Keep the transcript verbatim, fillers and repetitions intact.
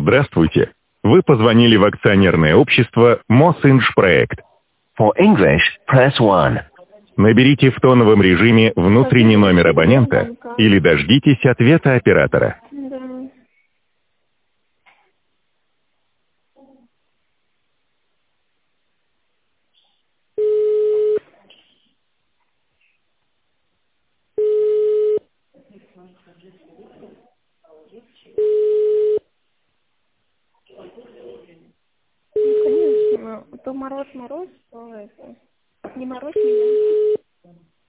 Здравствуйте. Вы позвонили в акционерное общество Мосинжпроект. For English, press one. Наберите в тоновом режиме внутренний номер абонента или дождитесь ответа оператора. Да. Ну, конечно. То мороз, мороз, то это. Не морозь меня.